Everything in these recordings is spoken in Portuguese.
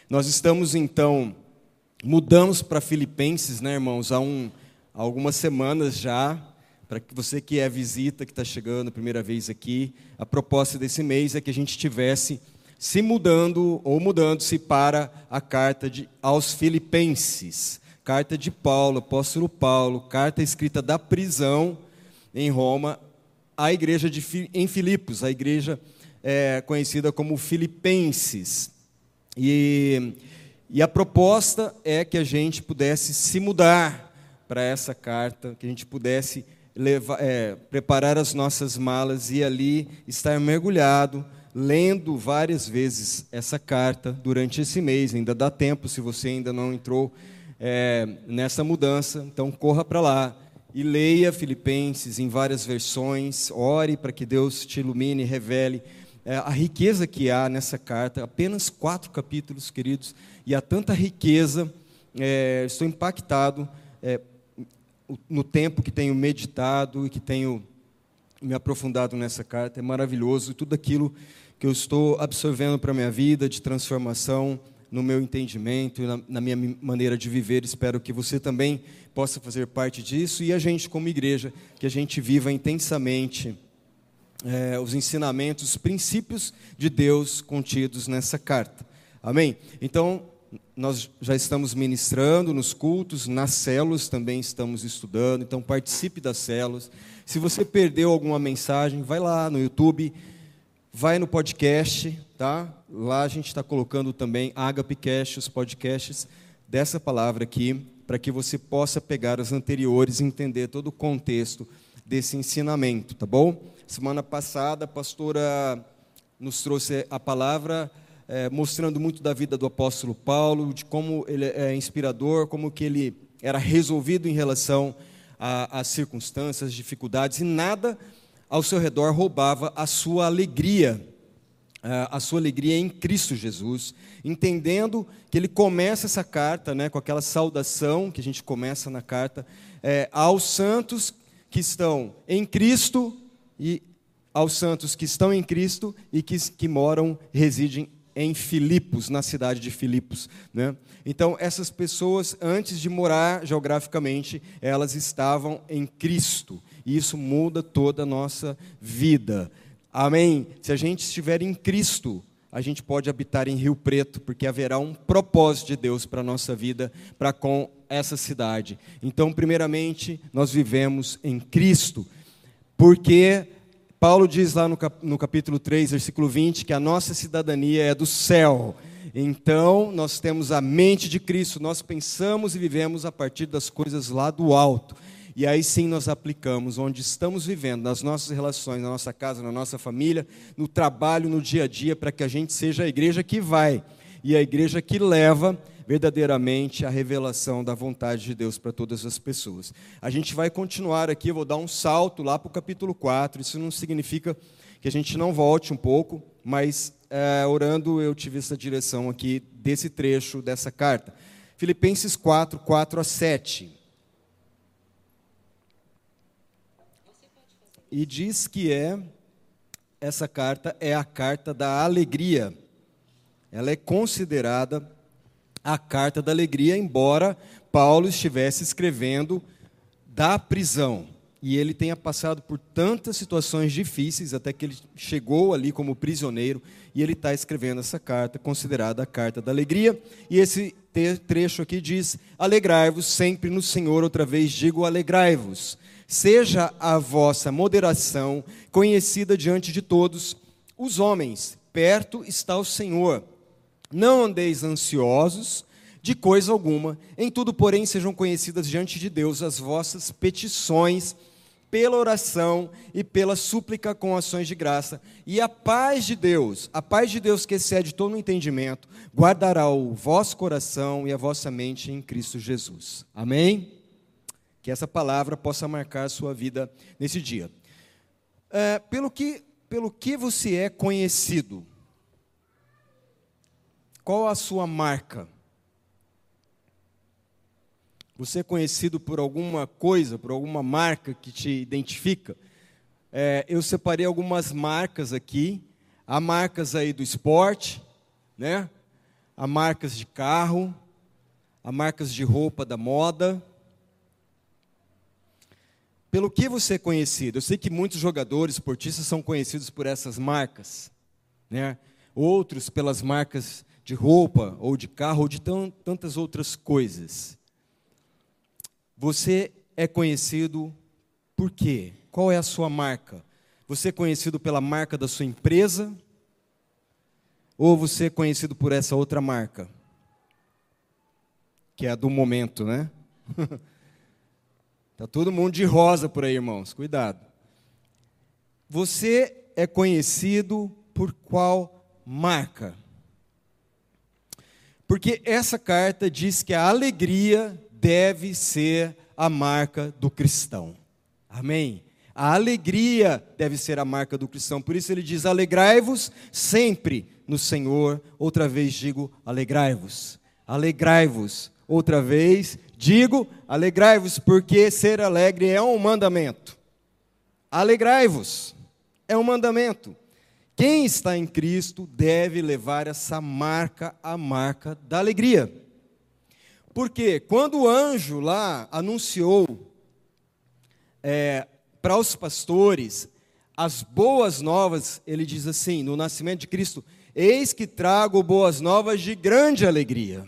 Nós estamos, então, mudamos para Filipenses, né, irmãos, há algumas semanas já. Para que você que é visita, que está chegando a primeira vez aqui, a proposta desse mês é que a gente estivesse se mudando ou mudando-se para a carta aos Filipenses. Carta de Paulo, apóstolo Paulo, carta escrita da prisão em Roma, à igreja em Filipos, a igreja conhecida como Filipenses. E a proposta é que a gente pudesse se mudar para essa carta, que a gente pudesse preparar as nossas malas e ali estar mergulhado, lendo várias vezes essa carta durante esse mês. Ainda dá tempo, se você ainda não entrou nessa mudança, então corra para lá e leia Filipenses em várias versões, ore para que Deus te ilumine e revele a riqueza que há nessa carta. Apenas 4 capítulos, queridos, e há tanta riqueza. Estou impactado no tempo que tenho meditado e que tenho me aprofundado nessa carta. É maravilhoso, tudo aquilo que eu estou absorvendo para a minha vida, de transformação, no meu entendimento e na minha maneira de viver. Espero que você também possa fazer parte disso, e a gente como igreja, que a gente viva intensamente os ensinamentos, os princípios de Deus contidos nessa carta. Amém? Então, nós já estamos ministrando nos cultos, nas células também estamos estudando, então participe das células. Se você perdeu alguma mensagem, vai lá no YouTube, vai no podcast, tá? Lá a gente está colocando também AgapeCast, os podcasts dessa palavra aqui, para que você possa pegar as anteriores e entender todo o contexto desse ensinamento, tá bom? Semana passada a pastora nos trouxe a palavra mostrando muito da vida do apóstolo Paulo, de como ele é inspirador, como que ele era resolvido em relação às circunstâncias, às dificuldades, e nada ao seu redor roubava a sua alegria em Cristo Jesus, entendendo que ele começa essa carta, né, com aquela saudação que a gente começa na carta, aos santos que estão em Cristo, e aos santos que estão em Cristo e que residem em Filipos, na cidade de Filipos, né? Então, essas pessoas, antes de morar geograficamente, elas estavam em Cristo, e isso muda toda a nossa vida. Amém? Se a gente estiver em Cristo, a gente pode habitar em Rio Preto, porque haverá um propósito de Deus para a nossa vida, para com essa cidade. Então, primeiramente, nós vivemos em Cristo, porque Paulo diz lá no capítulo 3, versículo 20, que a nossa cidadania é do céu. Então, nós temos a mente de Cristo, nós pensamos e vivemos a partir das coisas lá do alto. E aí sim nós aplicamos onde estamos vivendo, nas nossas relações, na nossa casa, na nossa família, no trabalho, no dia a dia, para que a gente seja a igreja que vai e a igreja que leva verdadeiramente a revelação da vontade de Deus para todas as pessoas. A gente vai continuar aqui, eu vou dar um salto lá para o capítulo 4, isso não significa que a gente não volte um pouco, mas orando eu tive essa direção aqui desse trecho dessa carta. Filipenses 4, 4 a 7. E diz que essa carta é a carta da alegria. Ela é considerada a carta da alegria, embora Paulo estivesse escrevendo da prisão. E ele tenha passado por tantas situações difíceis, até que ele chegou ali como prisioneiro, e ele está escrevendo essa carta, considerada a carta da alegria. E esse trecho aqui diz: alegrai-vos sempre no Senhor, outra vez digo, alegrai-vos. Seja a vossa moderação conhecida diante de todos os homens, perto está o Senhor. Não andeis ansiosos de coisa alguma, em tudo, porém, sejam conhecidas diante de Deus as vossas petições, pela oração e pela súplica com ações de graça. E a paz de Deus que excede todo o entendimento, guardará o vosso coração e a vossa mente em Cristo Jesus. Amém? Que essa palavra possa marcar a sua vida nesse dia. Pelo que você é conhecido? Qual a sua marca? Você é conhecido por alguma coisa, por alguma marca que te identifica? Eu separei algumas marcas aqui. Há marcas aí do esporte, né? a marcas de carro, a marcas de roupa da moda. Pelo que você é conhecido? Eu sei que muitos jogadores, esportistas são conhecidos por essas marcas, né? Outros pelas marcas de roupa, ou de carro, ou de tantas outras coisas. Você é conhecido por quê? Qual é a sua marca? Você é conhecido pela marca da sua empresa? Ou você é conhecido por essa outra marca? Que é a do momento, né? Está todo mundo de rosa por aí, irmãos. Cuidado. Você é conhecido por qual marca? Porque essa carta diz que a alegria deve ser a marca do cristão. Amém? A alegria deve ser a marca do cristão. Por isso ele diz, alegrai-vos sempre no Senhor. Outra vez digo, alegrai-vos. Alegrai-vos. Outra vez digo, alegrai-vos, porque ser alegre é um mandamento. Alegrai-vos. É um mandamento. Quem está em Cristo deve levar essa marca, a marca da alegria. Porque quando o anjo lá anunciou para os pastores as boas novas, ele diz assim, no nascimento de Cristo, eis que trago boas novas de grande alegria,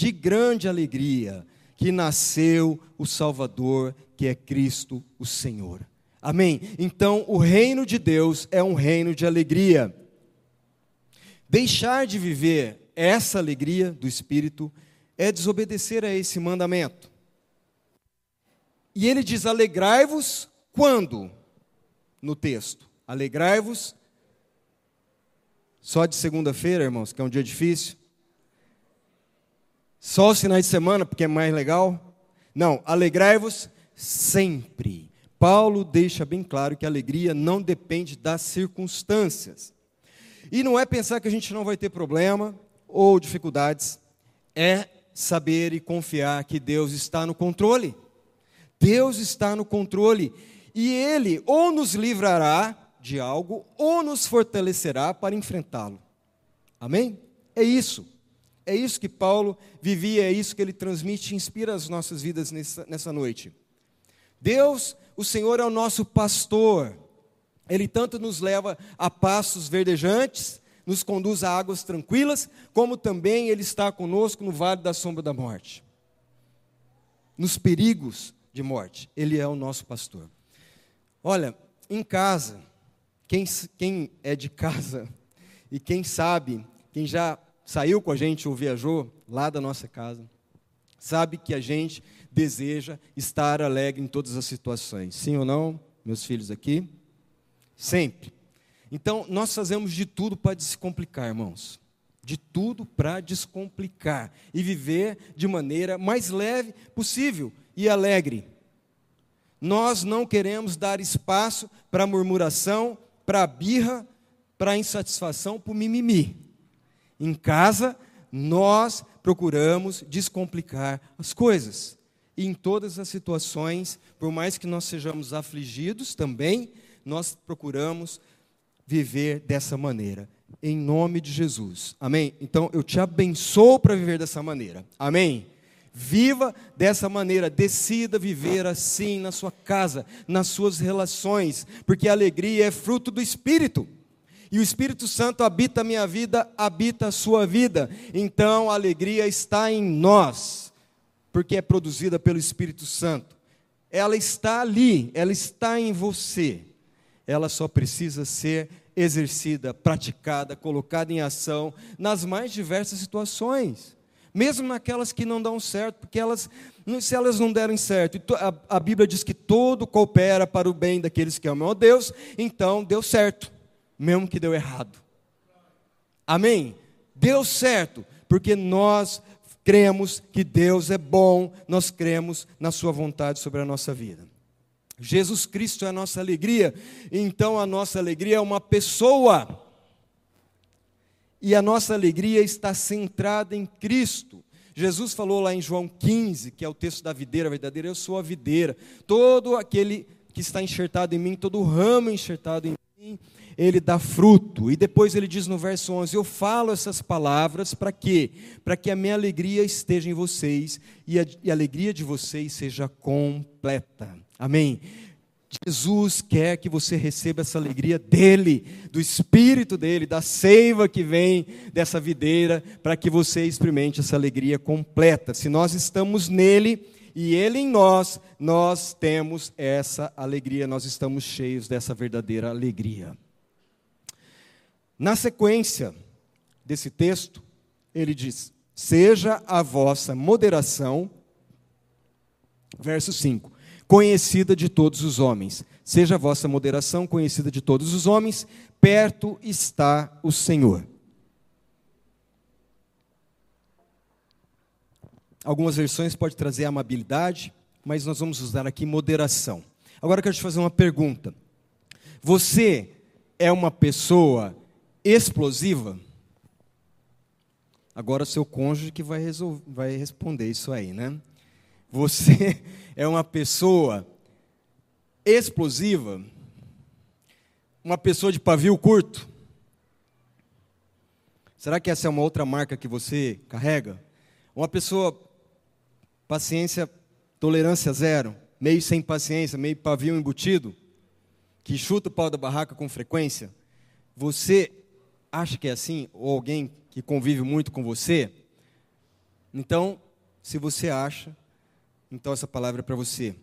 que nasceu o Salvador, que é Cristo o Senhor. Amém? Então, o reino de Deus é um reino de alegria. Deixar de viver essa alegria do Espírito é desobedecer a esse mandamento. E ele diz, alegrai-vos quando? No texto. Alegrai-vos só de segunda-feira, irmãos, que é um dia difícil? Só os finais de semana, porque é mais legal? Não, alegrai-vos sempre. Paulo deixa bem claro que a alegria não depende das circunstâncias. E não é pensar que a gente não vai ter problema ou dificuldades, é saber e confiar que Deus está no controle. Deus está no controle. E Ele ou nos livrará de algo, ou nos fortalecerá para enfrentá-lo. Amém? É isso. É isso que Paulo vivia, é isso que ele transmite e inspira as nossas vidas nessa noite. Deus, o Senhor é o nosso pastor. Ele tanto nos leva a pastos verdejantes, nos conduz a águas tranquilas, como também Ele está conosco no vale da sombra da morte. Nos perigos de morte, Ele é o nosso pastor. Olha, em casa, quem é de casa e quem sabe, quem já saiu com a gente ou viajou lá da nossa casa, sabe que a gente deseja estar alegre em todas as situações. Sim ou não, meus filhos aqui? Sempre. Então, nós fazemos de tudo para descomplicar, irmãos. De tudo para descomplicar. E viver de maneira mais leve possível e alegre. Nós não queremos dar espaço para murmuração, para birra, para insatisfação, para o mimimi. Em casa, nós procuramos descomplicar as coisas. E em todas as situações, por mais que nós sejamos afligidos também, nós procuramos viver dessa maneira, em nome de Jesus, amém? Então, eu te abençoo para viver dessa maneira, amém? Viva dessa maneira, decida viver assim na sua casa, nas suas relações, porque a alegria é fruto do Espírito, e o Espírito Santo habita a minha vida, habita a sua vida, então a alegria está em nós, porque é produzida pelo Espírito Santo, ela está ali, ela está em você, ela só precisa ser exercida, praticada, colocada em ação nas mais diversas situações, mesmo naquelas que não dão certo, porque se elas não derem certo, a Bíblia diz que tudo coopera para o bem daqueles que amam a Deus, então deu certo, mesmo que deu errado. Amém? Deu certo, porque nós cremos que Deus é bom, nós cremos na sua vontade sobre a nossa vida. Jesus Cristo é a nossa alegria, então a nossa alegria é uma pessoa, e a nossa alegria está centrada em Cristo. Jesus falou lá em João 15, que é o texto da videira verdadeira, eu sou a videira, todo aquele que está enxertado em mim, todo ramo enxertado em mim, ele dá fruto. E depois ele diz no verso 11, eu falo essas palavras para quê? Para que a minha alegria esteja em vocês e a alegria de vocês seja completa. Amém? Jesus quer que você receba essa alegria dele, do Espírito dele, da seiva que vem dessa videira, para que você experimente essa alegria completa. Se nós estamos nele e ele em nós, nós temos essa alegria, nós estamos cheios dessa verdadeira alegria. Na sequência desse texto, ele diz, seja a vossa moderação, verso 5, conhecida de todos os homens. Seja a vossa moderação conhecida de todos os homens, perto está o Senhor. Algumas versões podem trazer amabilidade, mas nós vamos usar aqui moderação. Agora eu quero te fazer uma pergunta. Você é uma pessoa explosiva? Agora o seu cônjuge que vai responder isso aí, né? Você é uma pessoa explosiva? Uma pessoa de pavio curto? Será que essa é uma outra marca que você carrega? Uma pessoa, paciência, tolerância zero, meio sem paciência, meio pavio embutido, que chuta o pau da barraca com frequência? Você acha que é assim? Ou alguém que convive muito com você? Então, se você acha, então essa palavra é para você.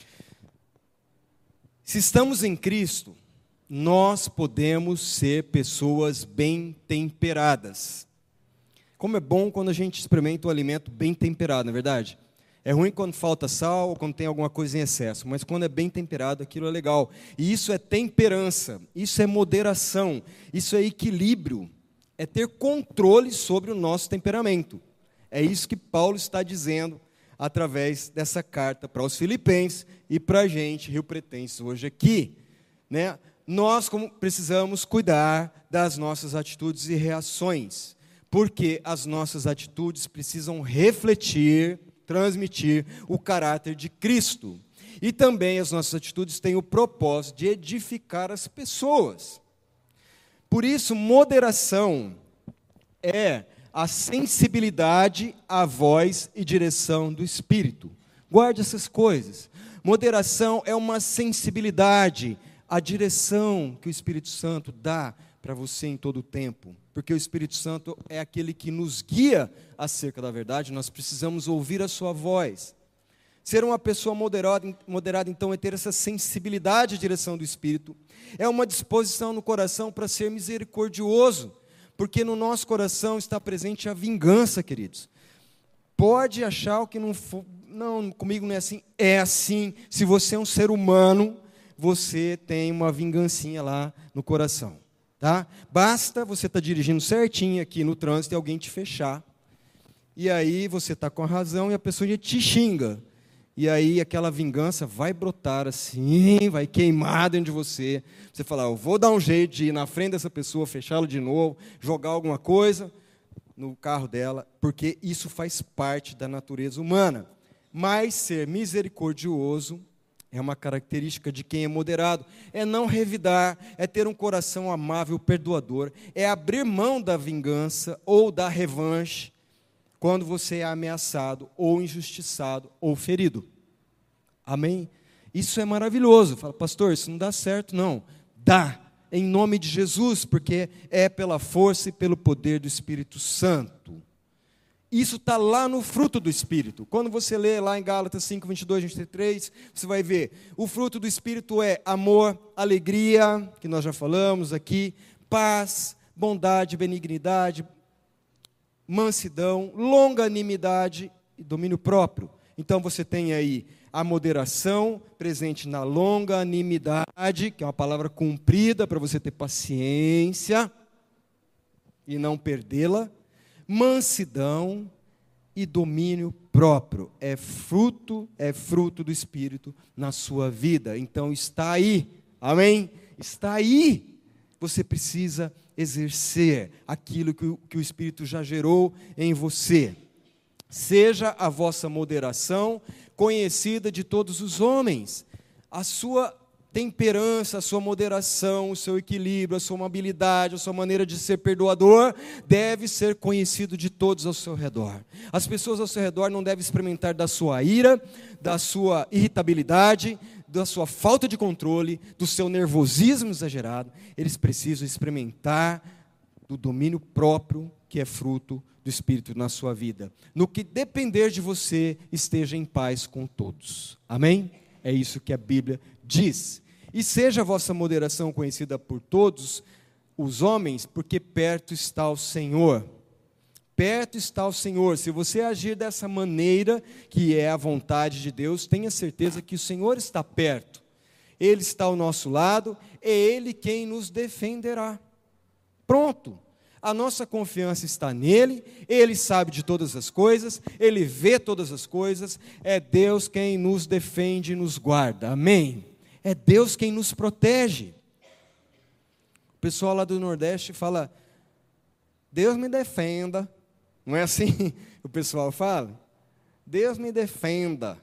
Se estamos em Cristo, nós podemos ser pessoas bem temperadas. Como é bom quando a gente experimenta um alimento bem temperado, não é verdade? É ruim quando falta sal ou quando tem alguma coisa em excesso, mas quando é bem temperado, aquilo é legal. E isso é temperança, isso é moderação, isso é equilíbrio, é ter controle sobre o nosso temperamento. É isso que Paulo está dizendo através dessa carta para os Filipenses e para a gente, rio-pretenses, hoje aqui. Né? Nós precisamos cuidar das nossas atitudes e reações, porque as nossas atitudes precisam refletir, transmitir o caráter de Cristo. E também as nossas atitudes têm o propósito de edificar as pessoas. Por isso, moderação é a sensibilidade à voz e direção do Espírito. Guarde essas coisas. Moderação é uma sensibilidade à direção que o Espírito Santo dá para você em todo o tempo. Porque o Espírito Santo é aquele que nos guia acerca da verdade, nós precisamos ouvir a sua voz. Ser uma pessoa moderada, então, é ter essa sensibilidade à direção do Espírito. É uma disposição no coração para ser misericordioso, porque no nosso coração está presente a vingança, queridos. Pode achar o que não for, não, comigo não é assim. É assim. Se você é um ser humano, você tem uma vingancinha lá no coração. Tá? Basta você estar dirigindo certinho aqui no trânsito e alguém te fechar. E aí você está com a razão e a pessoa te xinga. E aí aquela vingança vai brotar assim, vai queimar dentro de você. Você fala, eu vou dar um jeito de ir na frente dessa pessoa, fechá-la de novo, jogar alguma coisa no carro dela, porque isso faz parte da natureza humana. Mas ser misericordioso é uma característica de quem é moderado. É não revidar, é ter um coração amável, perdoador, é abrir mão da vingança ou da revanche quando você é ameaçado, ou injustiçado, ou ferido. Amém? Isso é maravilhoso. Fala, pastor, isso não dá certo, não. Dá, em nome de Jesus, porque é pela força e pelo poder do Espírito Santo. Isso está lá no fruto do Espírito. Quando você lê lá em Gálatas 5, 22, 23, você vai ver, o fruto do Espírito é amor, alegria, que nós já falamos aqui, paz, bondade, benignidade, mansidão, longanimidade e domínio próprio. Então você tem aí a moderação presente na longanimidade, que é uma palavra comprida para você ter paciência e não perdê-la. Mansidão e domínio próprio. É fruto do Espírito na sua vida. Então está aí. Amém? Está aí. Você precisa exercer aquilo que o Espírito já gerou em você. Seja a vossa moderação conhecida de todos os homens. A sua temperança, a sua moderação, o seu equilíbrio, a sua amabilidade, a sua maneira de ser perdoador, deve ser conhecido de todos ao seu redor. As pessoas ao seu redor não devem experimentar da sua ira, da sua irritabilidade, da sua falta de controle, do seu nervosismo exagerado. Eles precisam experimentar do domínio próprio que é fruto do Espírito na sua vida. No que depender de você, esteja em paz com todos. Amém? É isso que a Bíblia diz. E seja a vossa moderação conhecida por todos os homens, porque perto está o Senhor. Perto está o Senhor. Se você agir dessa maneira, que é a vontade de Deus, tenha certeza que o Senhor está perto. Ele está ao nosso lado, é Ele quem nos defenderá. Pronto. A nossa confiança está nele, Ele sabe de todas as coisas, Ele vê todas as coisas, é Deus quem nos defende e nos guarda. Amém? É Deus quem nos protege. O pessoal lá do Nordeste fala, Deus me defenda. Não é assim o pessoal fala? Deus me defenda.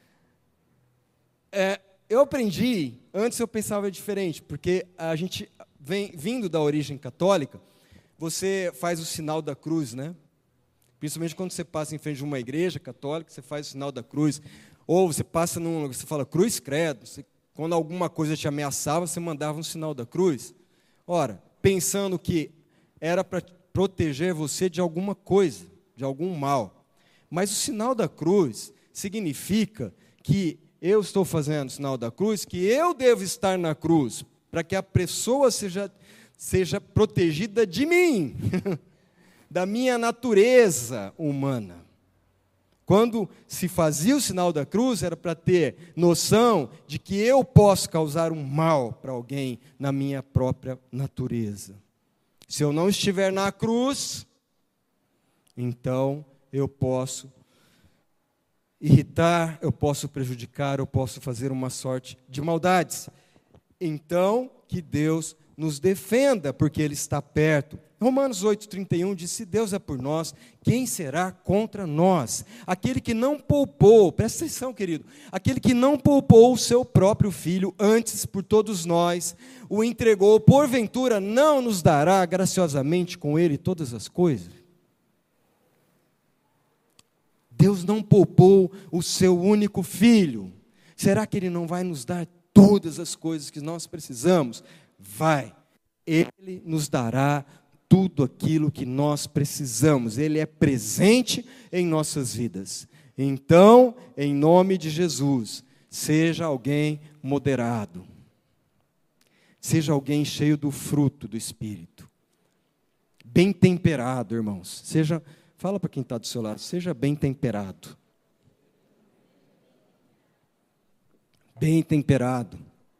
Eu aprendi, antes eu pensava diferente, porque a gente vindo da origem católica, você faz o sinal da cruz, né? Principalmente quando você passa em frente de uma igreja católica, você faz o sinal da cruz. Ou você passa você fala cruz credo. Quando alguma coisa te ameaçava, você mandava um sinal da cruz. Ora, pensando que era para proteger você de alguma coisa, de algum mal. Mas o sinal da cruz significa que eu estou fazendo o sinal da cruz, que eu devo estar na cruz, para que a pessoa seja protegida de mim, da minha natureza humana. Quando se fazia o sinal da cruz, era para ter noção de que eu posso causar um mal para alguém na minha própria natureza. Se eu não estiver na cruz, então eu posso irritar, eu posso prejudicar, eu posso fazer uma sorte de maldades. Então, que Deus nos defenda, porque Ele está perto. Romanos 8,31 diz, se Deus é por nós, quem será contra nós? Aquele que não poupou, presta atenção, querido, aquele que não poupou o seu próprio Filho, antes por todos nós, o entregou, porventura não nos dará graciosamente com Ele todas as coisas? Deus não poupou o seu único Filho. Será que Ele não vai nos dar todas as coisas que nós precisamos? Vai. Ele nos dará tudo aquilo que nós precisamos. Ele é presente em nossas vidas. Então, em nome de Jesus, seja alguém moderado. Seja alguém cheio do fruto do Espírito. Bem temperado, irmãos. Fala para quem está do seu lado, seja bem temperado. Bem temperado.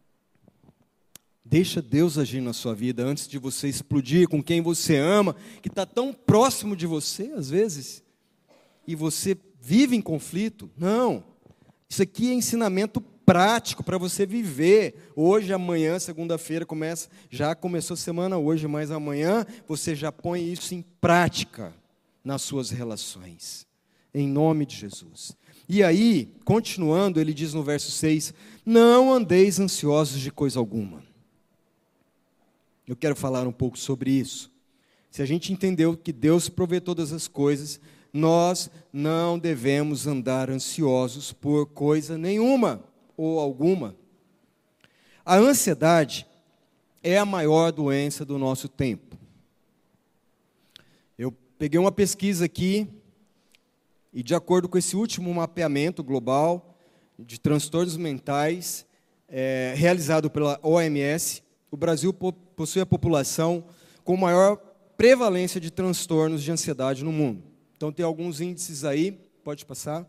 Deixa Deus agir na sua vida antes de você explodir com quem você ama, que está tão próximo de você, às vezes, e você vive em conflito. Não. Isso aqui é ensinamento prático para você viver. Hoje, amanhã, segunda-feira, já começou a semana hoje, mas amanhã você já põe isso em prática nas suas relações. Em nome de Jesus. E aí, continuando, ele diz no verso 6, não andeis ansiosos de coisa alguma. Eu quero falar um pouco sobre isso. Se a gente entendeu que Deus provê todas as coisas, nós não devemos andar ansiosos por coisa nenhuma ou alguma. A ansiedade é a maior doença do nosso tempo. Eu peguei uma pesquisa aqui, e de acordo com esse último mapeamento global de transtornos mentais, realizado pela OMS, o Brasil possui a população com maior prevalência de transtornos de ansiedade no mundo. Então, tem alguns índices aí, pode passar.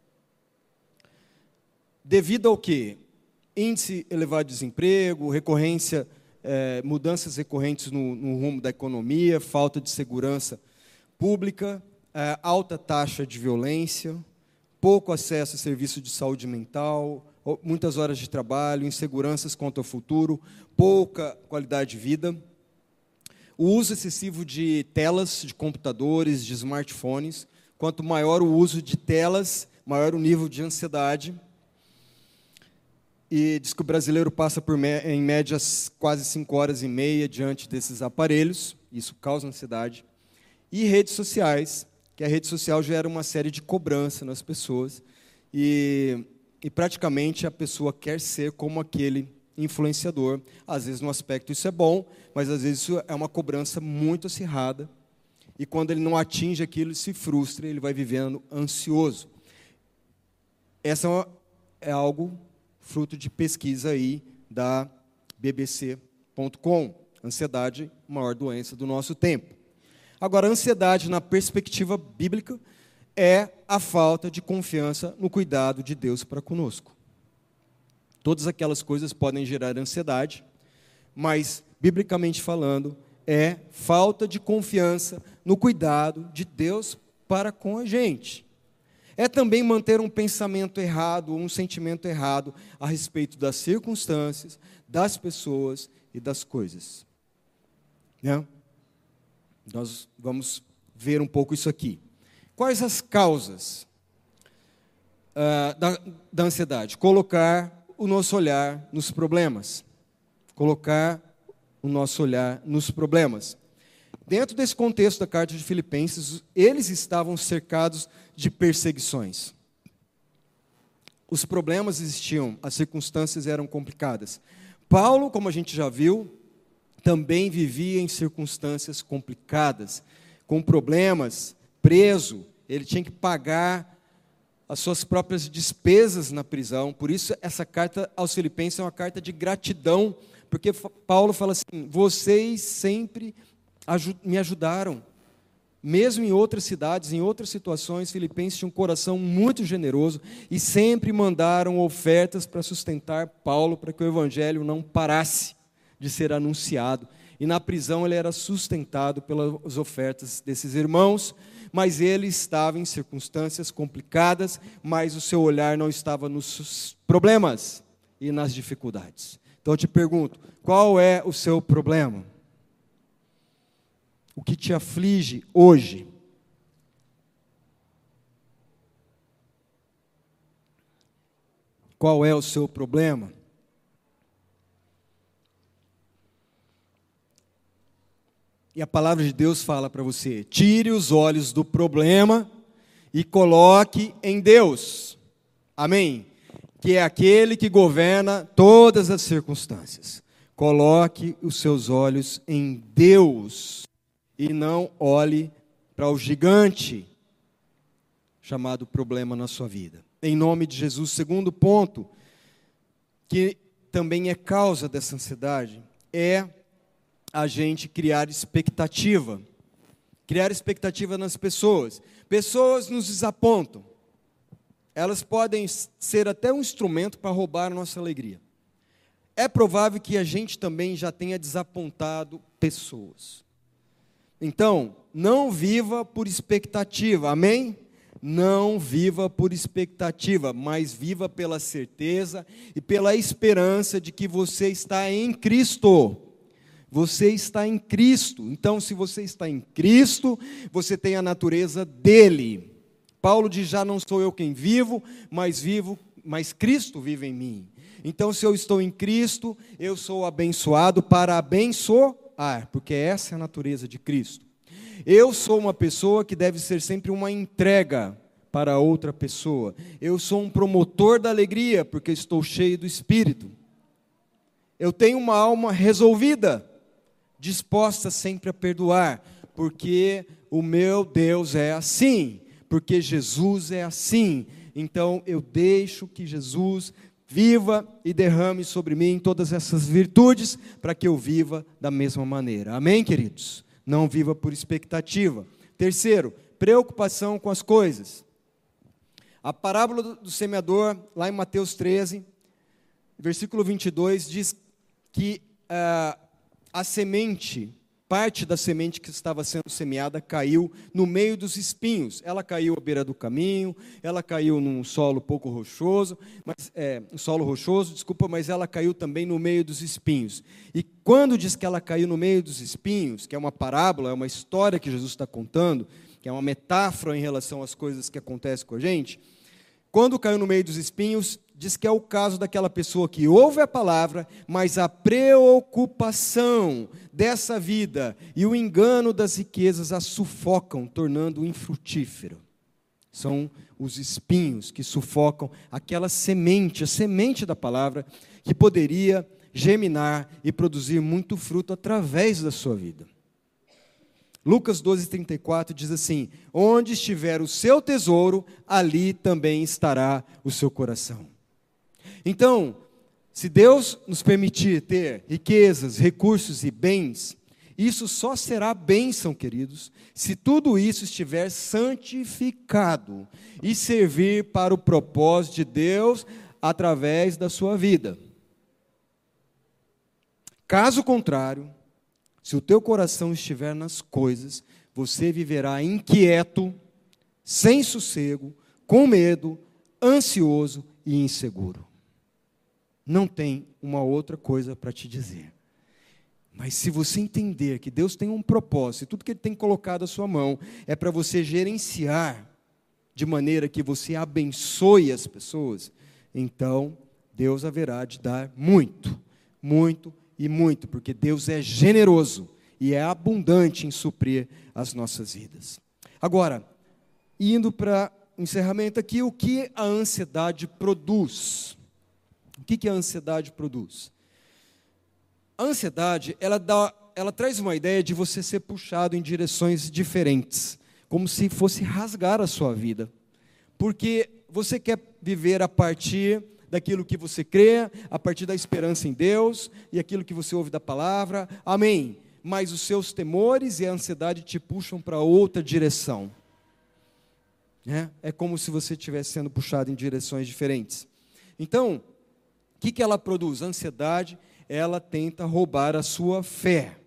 Devido ao quê? Índice elevado de desemprego, mudanças recorrentes no rumo da economia, falta de segurança pública, alta taxa de violência, pouco acesso a serviço de saúde mental, muitas horas de trabalho, inseguranças quanto ao futuro, pouca qualidade de vida, o uso excessivo de telas, de computadores, de smartphones. Quanto maior o uso de telas, maior o nível de ansiedade. E diz que o brasileiro passa em média quase 5 horas e meia diante desses aparelhos, isso causa ansiedade. E redes sociais, que a rede social gera uma série de cobrança nas pessoas, e praticamente a pessoa quer ser como aquele influenciador. Às vezes, no aspecto, isso é bom, mas às vezes isso é uma cobrança muito acirrada, e quando ele não atinge aquilo, ele se frustra, ele vai vivendo ansioso. Essa é algo fruto de pesquisa aí da BBC.com. Ansiedade, maior doença do nosso tempo. Agora, a ansiedade, na perspectiva bíblica, é a falta de confiança no cuidado de Deus para conosco. Todas aquelas coisas podem gerar ansiedade, mas, biblicamente falando, é falta de confiança no cuidado de Deus para com a gente. É também manter um pensamento errado, um sentimento errado a respeito das circunstâncias, das pessoas e das coisas. Né? Nós vamos ver um pouco isso aqui. Quais as causas da ansiedade? Colocar o nosso olhar nos problemas. Colocar o nosso olhar nos problemas. Dentro desse contexto da carta de Filipenses, eles estavam cercados de perseguições. Os problemas existiam, as circunstâncias eram complicadas. Paulo, como a gente já viu, também vivia em circunstâncias complicadas, com problemas, preso, ele tinha que pagar as suas próprias despesas na prisão. Por isso, essa carta aos Filipenses é uma carta de gratidão, porque Paulo fala assim: vocês sempre me ajudaram. Mesmo em outras cidades, em outras situações, Filipenses tinha um coração muito generoso e sempre mandaram ofertas para sustentar Paulo, para que o evangelho não parasse de ser anunciado. E na prisão ele era sustentado pelas ofertas desses irmãos, mas ele estava em circunstâncias complicadas, mas o seu olhar não estava nos problemas e nas dificuldades. Então eu te pergunto, qual é o seu problema? O que te aflige hoje? Qual é o seu problema? E a palavra de Deus fala para você: tire os olhos do problema e coloque em Deus. Amém? Que é aquele que governa todas as circunstâncias. Coloque os seus olhos em Deus. E não olhe para o gigante chamado problema na sua vida. Em nome de Jesus. Segundo ponto, que também é causa dessa ansiedade, é a gente criar expectativa. Criar expectativa nas pessoas. Pessoas nos desapontam. Elas podem ser até um instrumento para roubar a nossa alegria. É provável que a gente também já tenha desapontado pessoas. Então, não viva por expectativa, amém? Não viva por expectativa, mas viva pela certeza e pela esperança de que você está em Cristo. Você está em Cristo. Então, se você está em Cristo, você tem a natureza dele. Paulo diz: já não sou eu quem vivo, mas Cristo vive em mim. Então, se eu estou em Cristo, eu sou abençoado para abençoar, porque essa é a natureza de Cristo. Eu sou uma pessoa que deve ser sempre uma entrega para outra pessoa. Eu sou um promotor da alegria, porque estou cheio do Espírito. Eu tenho uma alma resolvida, disposta sempre a perdoar, porque o meu Deus é assim, porque Jesus é assim. Então, eu deixo que Jesus viva e derrame sobre mim todas essas virtudes, para que eu viva da mesma maneira. Amém, queridos? Não viva por expectativa. Terceiro, preocupação com as coisas. A parábola do semeador, lá em Mateus 13, versículo 22, diz que a semente, parte da semente que estava sendo semeada, caiu no meio dos espinhos. Ela caiu à beira do caminho, ela caiu num solo pouco rochoso, mas ela caiu também no meio dos espinhos. E quando diz que ela caiu no meio dos espinhos, que é uma parábola, é uma história que Jesus está contando, que é uma metáfora em relação às coisas que acontecem com a gente, Quando caiu no meio dos espinhos, diz que é o caso daquela pessoa que ouve a palavra, mas a preocupação dessa vida e o engano das riquezas a sufocam, tornando-o infrutífero. São os espinhos que sufocam aquela semente, a semente da palavra, que poderia germinar e produzir muito fruto através da sua vida. Lucas 12:34 diz assim: onde estiver o seu tesouro, ali também estará o seu coração. Então, se Deus nos permitir ter riquezas, recursos e bens, isso só será bênção, queridos, se tudo isso estiver santificado e servir para o propósito de Deus através da sua vida. Caso contrário, se o teu coração estiver nas coisas, você viverá inquieto, sem sossego, com medo, ansioso e inseguro. Não tem uma outra coisa para te dizer. Mas se você entender que Deus tem um propósito, e tudo que Ele tem colocado à sua mão é para você gerenciar de maneira que você abençoe as pessoas, então Deus haverá de dar muito, muito e muito, porque Deus é generoso e é abundante em suprir as nossas vidas. Agora, indo para o encerramento aqui, o que a ansiedade produz? O que a ansiedade produz? A ansiedade, ela traz uma ideia de você ser puxado em direções diferentes, como se fosse rasgar a sua vida, porque você quer viver a partir daquilo que você crê, a partir da esperança em Deus, e aquilo que você ouve da palavra, amém, mas os seus temores e a ansiedade te puxam para outra direção, é como se você estivesse sendo puxado em direções diferentes. Então, o que ela produz? A ansiedade, ela tenta roubar a sua fé.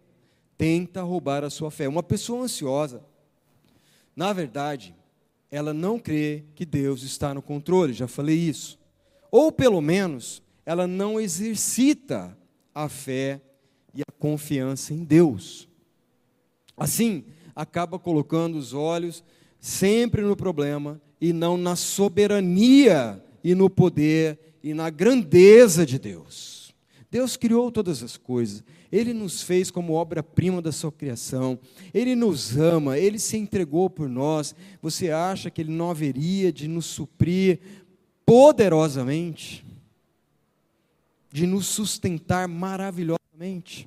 Uma pessoa ansiosa, na verdade, ela não crê que Deus está no controle, já falei isso. Ou, pelo menos, ela não exercita a fé e a confiança em Deus. Assim, acaba colocando os olhos sempre no problema e não na soberania e no poder e na grandeza de Deus. Deus criou todas as coisas, Ele nos fez como obra-prima da sua criação, Ele nos ama, Ele se entregou por nós. Você acha que Ele não haveria de nos suprir poderosamente, de nos sustentar maravilhosamente?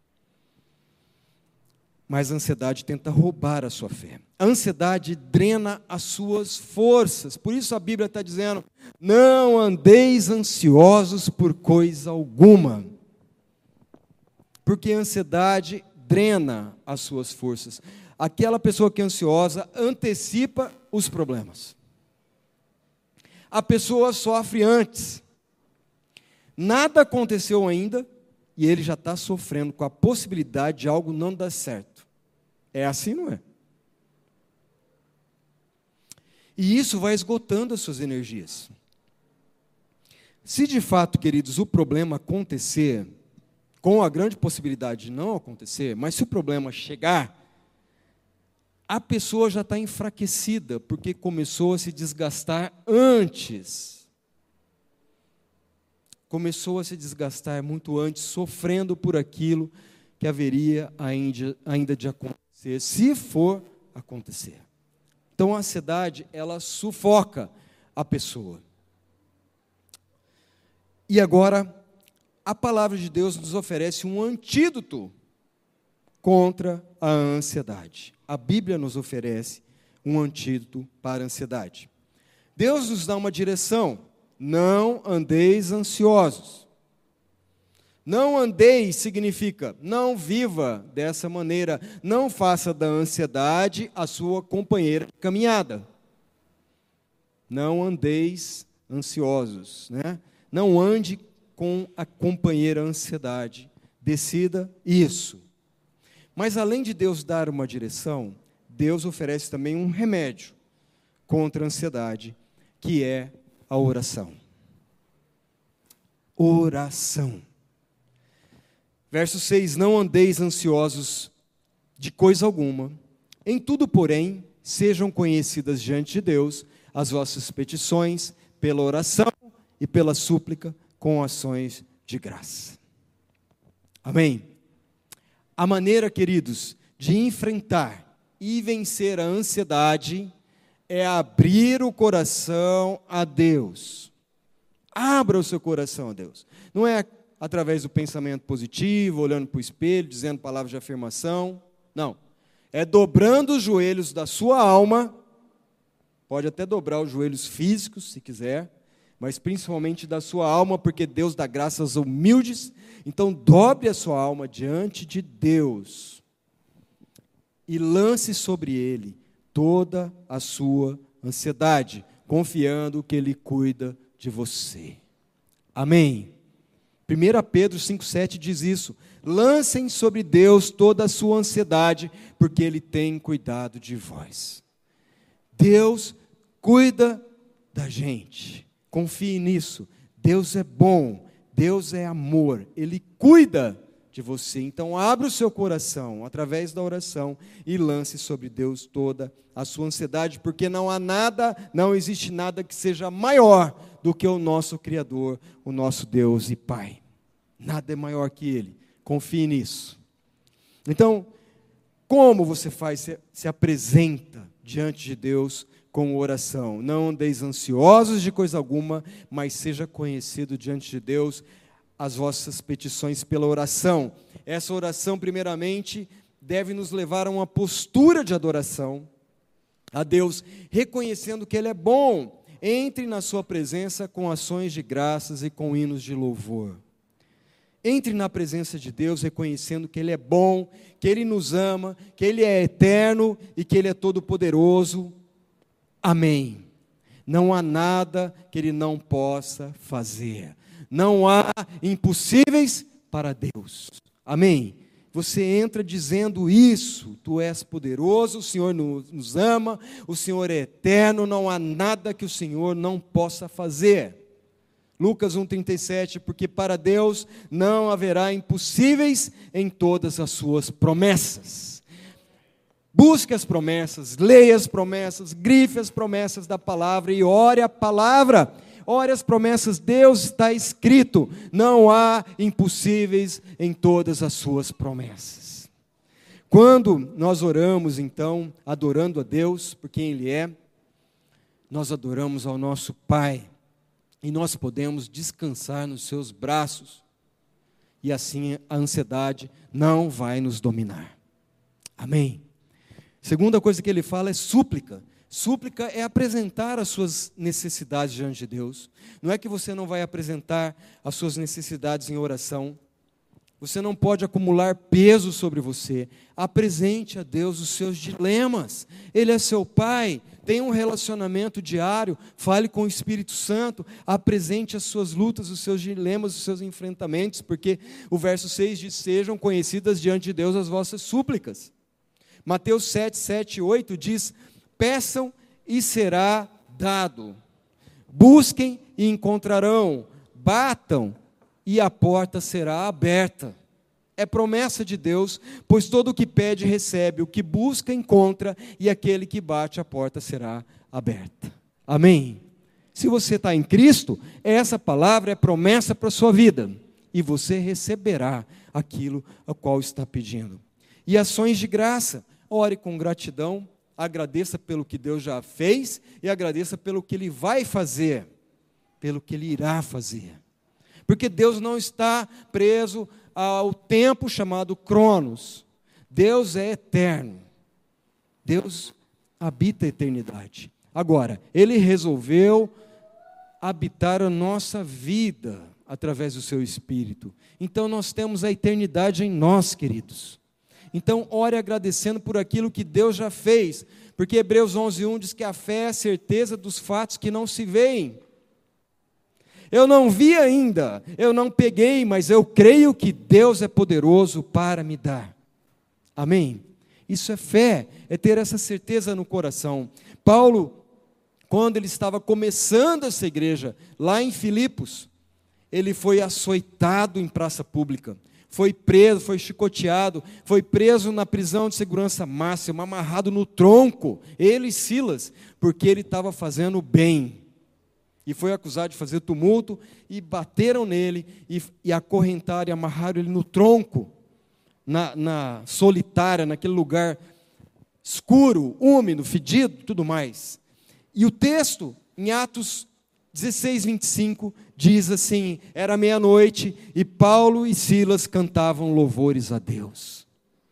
Mas a ansiedade tenta roubar a sua fé. A ansiedade drena as suas forças. Por isso a Bíblia está dizendo: não andeis ansiosos por coisa alguma. Porque a ansiedade drena as suas forças. Aquela pessoa que é ansiosa antecipa os problemas. A pessoa sofre antes. Nada aconteceu ainda e ele já está sofrendo com a possibilidade de algo não dar certo. É assim, não é? E isso vai esgotando as suas energias. Se de fato, queridos, o problema acontecer, com a grande possibilidade de não acontecer, mas se o problema chegar, a pessoa já está enfraquecida, porque começou a se desgastar antes. Começou a se desgastar muito antes, sofrendo por aquilo que haveria ainda de acontecer, se for acontecer. Então a ansiedade, ela sufoca a pessoa. E agora, a palavra de Deus nos oferece um antídoto contra a ansiedade. A Bíblia nos oferece um antídoto para a ansiedade. Deus nos dá uma direção: não andeis ansiosos. Não andeis significa não viva dessa maneira, não faça da ansiedade a sua companheira de caminhada. Não andeis ansiosos, Não ande com a companheira ansiedade, decida isso. Mas além de Deus dar uma direção, Deus oferece também um remédio contra a ansiedade, que é a oração. Oração. Verso 6, não andeis ansiosos de coisa alguma, em tudo, porém, sejam conhecidas diante de Deus as vossas petições, pela oração e pela súplica com ações de graça. Amém? A maneira, queridos, de enfrentar e vencer a ansiedade é abrir o coração a Deus. Abra o seu coração a Deus. Não é através do pensamento positivo, olhando para o espelho, dizendo palavras de afirmação. Não. É dobrando os joelhos da sua alma. Pode até dobrar os joelhos físicos, se quiser, mas principalmente da sua alma, porque Deus dá graça aos humildes. Então, dobre a sua alma diante de Deus e lance sobre Ele toda a sua ansiedade, confiando que Ele cuida de você. Amém? 1 Pedro 5,7 diz isso: lancem sobre Deus toda a sua ansiedade, porque Ele tem cuidado de vós. Deus cuida da gente, confie nisso. Deus é bom, Deus é amor, Ele cuida de você. Então abra o seu coração através da oração e lance sobre Deus toda a sua ansiedade, porque não há nada, não existe nada que seja maior do que o nosso Criador, o nosso Deus e Pai. Nada é maior que Ele, confie nisso. Então, como você se apresenta diante de Deus com oração? Não andeis ansiosos de coisa alguma, mas seja conhecido diante de Deus as vossas petições pela oração. Essa oração, primeiramente, deve nos levar a uma postura de adoração a Deus, reconhecendo que Ele é bom. Entre na sua presença com ações de graças e com hinos de louvor. Entre na presença de Deus reconhecendo que Ele é bom, que Ele nos ama, que Ele é eterno e que Ele é todo-poderoso. Amém. Não há nada que Ele não possa fazer. Não há impossíveis para Deus. Amém. Você entra dizendo isso: tu és poderoso, o Senhor nos ama, o Senhor é eterno, não há nada que o Senhor não possa fazer. Lucas 1,37, porque para Deus não haverá impossíveis em todas as suas promessas. Busque as promessas, leia as promessas, grife as promessas da palavra e ore a palavra. Ore as promessas, Deus está escrito, não há impossíveis em todas as suas promessas. Quando nós oramos, então, adorando a Deus, por quem Ele é, nós adoramos ao nosso Pai, e nós podemos descansar nos seus braços, e assim a ansiedade não vai nos dominar. Amém? Segunda coisa que ele fala é súplica. Súplica é apresentar as suas necessidades diante de Deus. Não é que você não vai apresentar as suas necessidades em oração. Você não pode acumular peso sobre você. Apresente a Deus os seus dilemas. Ele é seu Pai. Tenha um relacionamento diário. Fale com o Espírito Santo. Apresente as suas lutas, os seus dilemas, os seus enfrentamentos. Porque o verso 6 diz: sejam conhecidas diante de Deus as vossas súplicas. Mateus 7, 7 e 8 diz: peçam e será dado, busquem e encontrarão, batam e a porta será aberta. É promessa de Deus, pois todo o que pede recebe, o que busca encontra, e aquele que bate a porta será aberta. Amém? Se você está em Cristo, essa palavra é promessa para a sua vida, e você receberá aquilo a qual está pedindo. E ações de graça, ore com gratidão, agradeça pelo que Deus já fez e agradeça pelo que Ele vai fazer, pelo que Ele irá fazer. Porque Deus não está preso ao tempo chamado Cronos. Deus é eterno. Deus habita a eternidade. Agora, Ele resolveu habitar a nossa vida através do seu Espírito. Então nós temos a eternidade em nós, queridos. Então, ore agradecendo por aquilo que Deus já fez, porque Hebreus 11:1 diz que a fé é a certeza dos fatos que não se veem. Eu não vi ainda, eu não peguei, mas eu creio que Deus é poderoso para me dar. Amém? Isso é fé, é ter essa certeza no coração. Paulo, quando ele estava começando essa igreja, lá em Filipos, ele foi açoitado em praça pública. Foi preso, foi chicoteado, foi preso na prisão de segurança máxima, amarrado no tronco, ele e Silas, porque ele estava fazendo o bem. E foi acusado de fazer tumulto, e bateram nele, e acorrentaram e amarraram ele no tronco, na solitária, naquele lugar escuro, úmido, fedido, tudo mais. E o texto, em Atos 16, 25, diz assim: era meia-noite, e Paulo e Silas cantavam louvores a Deus.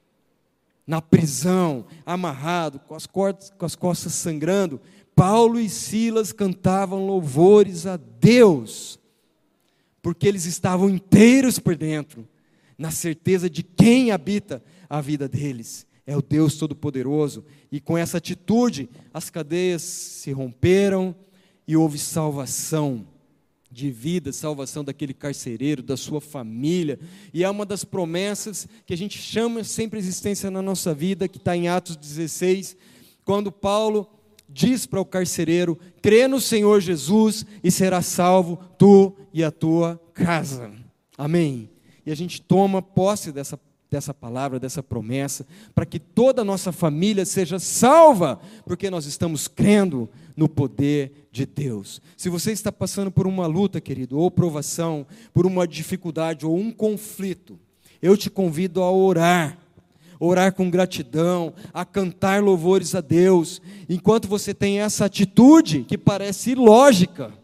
Na prisão, amarrado, com as costas sangrando, Paulo e Silas cantavam louvores a Deus, porque eles estavam inteiros por dentro, na certeza de quem habita a vida deles, é o Deus Todo-Poderoso. E com essa atitude, as cadeias se romperam e houve salvação de vida, salvação daquele carcereiro, da sua família. E é uma das promessas que a gente chama sempre existência na nossa vida, que está em Atos 16, quando Paulo diz para o carcereiro: crê no Senhor Jesus e será salvo tu e a tua casa. Amém? E a gente toma posse dessa palavra, dessa promessa, para que toda a nossa família seja salva, porque nós estamos crendo no poder de Deus. Se você está passando por uma luta, querido, ou provação, por uma dificuldade ou um conflito, eu te convido a orar com gratidão, a cantar louvores a Deus. Enquanto você tem essa atitude que parece ilógica,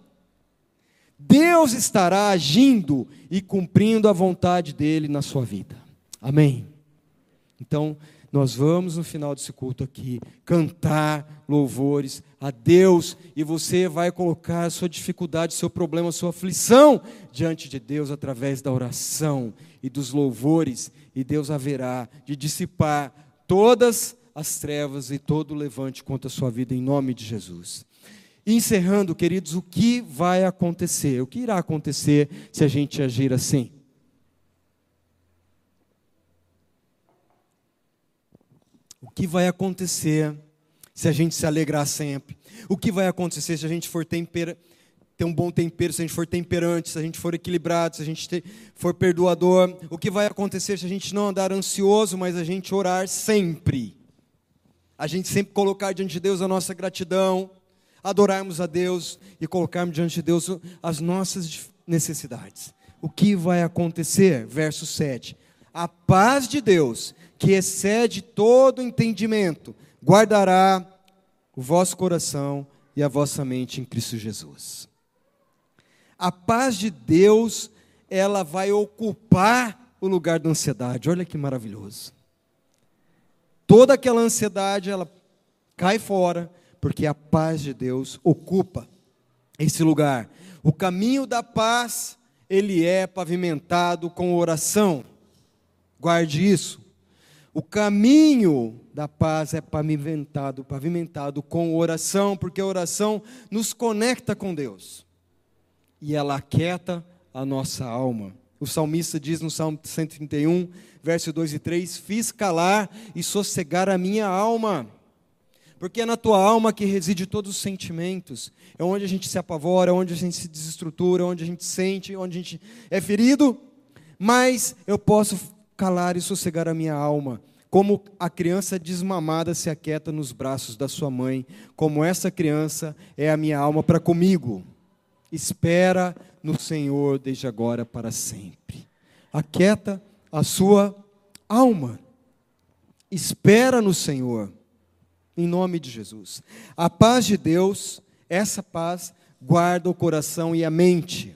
Deus estará agindo e cumprindo a vontade dEle na sua vida. Amém? Então, nós vamos no final desse culto aqui cantar louvores a Deus, e você vai colocar a sua dificuldade, seu problema, a sua aflição diante de Deus através da oração e dos louvores, e Deus haverá de dissipar todas as trevas e todo o levante contra a sua vida em nome de Jesus. E encerrando, queridos, o que vai acontecer? O que irá acontecer se a gente agir assim? O que vai acontecer se a gente se alegrar sempre? O que vai acontecer se a gente for ter um bom tempero, se a gente for temperante, se a gente for equilibrado, se a gente for perdoador? O que vai acontecer se a gente não andar ansioso, mas a gente orar sempre? A gente sempre colocar diante de Deus a nossa gratidão, adorarmos a Deus e colocarmos diante de Deus as nossas necessidades. O que vai acontecer? Verso 7. A paz de Deus, que excede todo entendimento, guardará o vosso coração e a vossa mente em Cristo Jesus. A paz de Deus, ela vai ocupar o lugar da ansiedade. Olha que maravilhoso. Toda aquela ansiedade, ela cai fora, porque a paz de Deus ocupa esse lugar. O caminho da paz, ele é pavimentado com oração. Guarde isso. O caminho da paz é pavimentado com oração, porque a oração nos conecta com Deus. E ela aquieta a nossa alma. O salmista diz no Salmo 131, verso 2 e 3, fiz calar e sossegar a minha alma. Porque é na tua alma que reside todos os sentimentos. É onde a gente se apavora, onde a gente se desestrutura, onde a gente sente, onde a gente é ferido. Mas eu posso calar e sossegar a minha alma, como a criança desmamada se aquieta nos braços da sua mãe, como essa criança é a minha alma para comigo. Espera no Senhor desde agora para sempre. Aquieta a sua alma. Espera no Senhor, em nome de Jesus. A paz de Deus, essa paz, guarda o coração e a mente.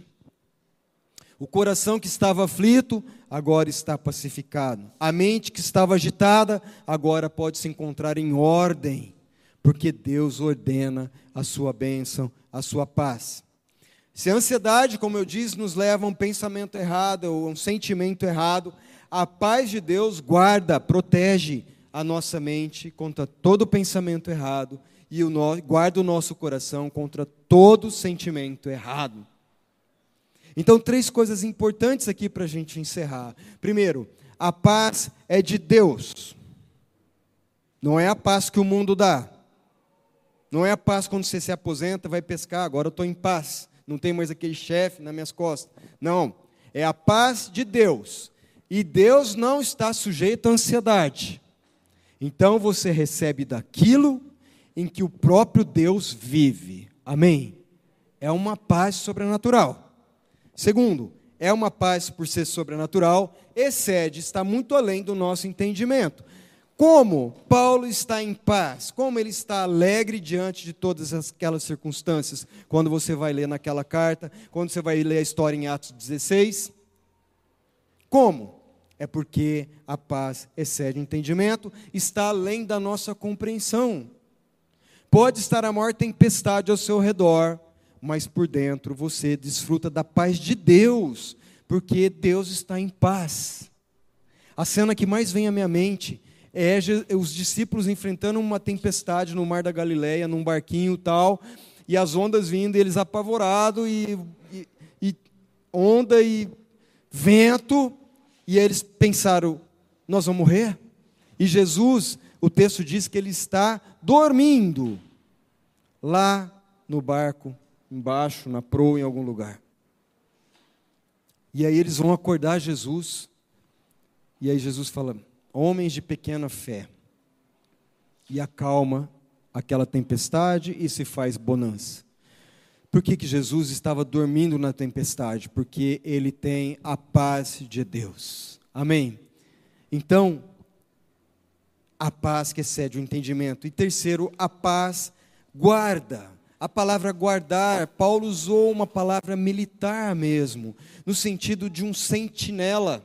O coração que estava aflito, agora está pacificado. A mente que estava agitada, agora pode se encontrar em ordem, porque Deus ordena a sua bênção, a sua paz. Se a ansiedade, como eu disse, nos leva a um pensamento errado, ou a um sentimento errado, a paz de Deus guarda, protege a nossa mente contra todo pensamento errado, e guarda o nosso coração contra todo sentimento errado. Então, 3 coisas importantes aqui para a gente encerrar. Primeiro, a paz é de Deus. Não é a paz que o mundo dá. Não é a paz quando você se aposenta, vai pescar, agora eu estou em paz. Não tem mais aquele chefe nas minhas costas. Não, é a paz de Deus. E Deus não está sujeito à ansiedade. Então, você recebe daquilo em que o próprio Deus vive. Amém? é uma paz sobrenatural. Segundo, é uma paz por ser sobrenatural, excede, está muito além do nosso entendimento. Como Paulo está em paz? Como ele está alegre diante de todas aquelas circunstâncias? Quando você vai ler naquela carta, quando você vai ler a história em Atos 16. Como? É porque a paz excede o entendimento, está além da nossa compreensão. Pode estar a maior tempestade ao seu redor, mas por dentro você desfruta da paz de Deus, porque Deus está em paz. A cena que mais vem à minha mente é os discípulos enfrentando uma tempestade no mar da Galileia, num barquinho e tal, e as ondas vindo, e eles apavorados, e onda e vento, e eles pensaram, nós vamos morrer? E Jesus, o texto diz que ele está dormindo, lá no barco, embaixo, na proa, em algum lugar. E aí eles vão acordar Jesus, e aí Jesus fala, homens de pequena fé, e acalma aquela tempestade e se faz bonança. Por que Jesus estava dormindo na tempestade? Porque ele tem a paz de Deus. Amém? Então, a paz que excede o entendimento. E terceiro, a paz guarda. A palavra guardar, Paulo usou uma palavra militar mesmo, no sentido de um sentinela.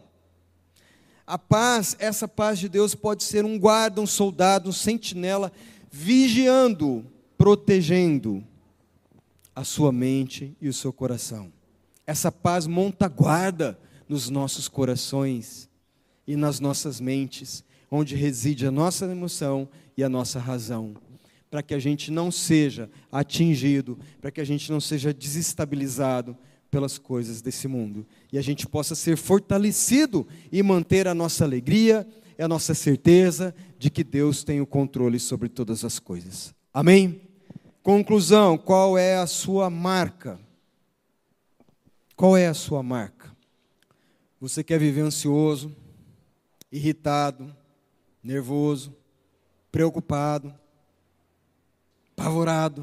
A paz, essa paz de Deus pode ser um guarda, um soldado, um sentinela, vigiando, protegendo a sua mente e o seu coração. Essa paz monta guarda nos nossos corações e nas nossas mentes, onde reside a nossa emoção e a nossa razão, para que a gente não seja atingido, para que a gente não seja desestabilizado pelas coisas desse mundo, e a gente possa ser fortalecido e manter a nossa alegria e a nossa certeza de que Deus tem o controle sobre todas as coisas. Amém? Conclusão, qual é a sua marca? Qual é a sua marca? Você quer viver ansioso, irritado, nervoso, preocupado, apavorado,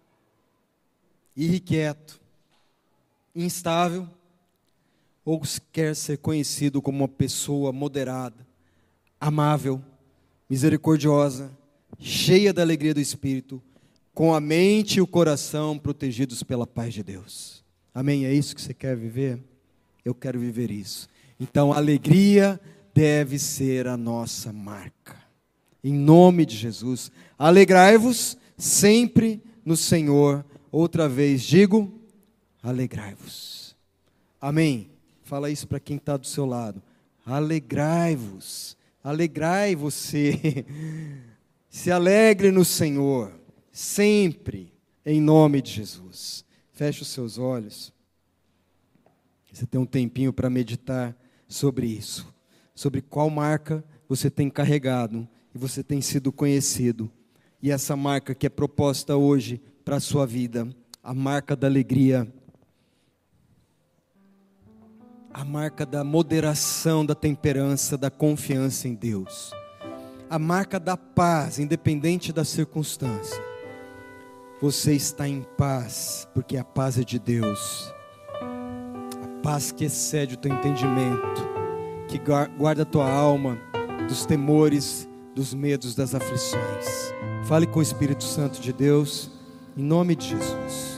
irrequieto, instável, ou quer ser conhecido como uma pessoa moderada, amável, misericordiosa, cheia da alegria do Espírito, com a mente e o coração protegidos pela paz de Deus. Amém? É isso que você quer viver? Eu quero viver isso. Então, a alegria deve ser a nossa marca. Em nome de Jesus, alegrai-vos sempre no Senhor. Outra vez digo, alegrai-vos. Amém? Fala isso para quem está do seu lado. Alegrai-vos. Alegrai você. Se alegre no Senhor. Sempre. Em nome de Jesus. Feche os seus olhos. Você tem um tempinho para meditar sobre isso. Sobre qual marca você tem carregado e você tem sido conhecido. E essa marca que é proposta hoje para a sua vida. A marca da alegria. A marca da moderação, da temperança, da confiança em Deus. A marca da paz, independente da circunstância. Você está em paz, porque a paz é de Deus. A paz que excede o teu entendimento, que guarda a tua alma dos temores, dos medos, das aflições. Fale com o Espírito Santo de Deus, em nome de Jesus.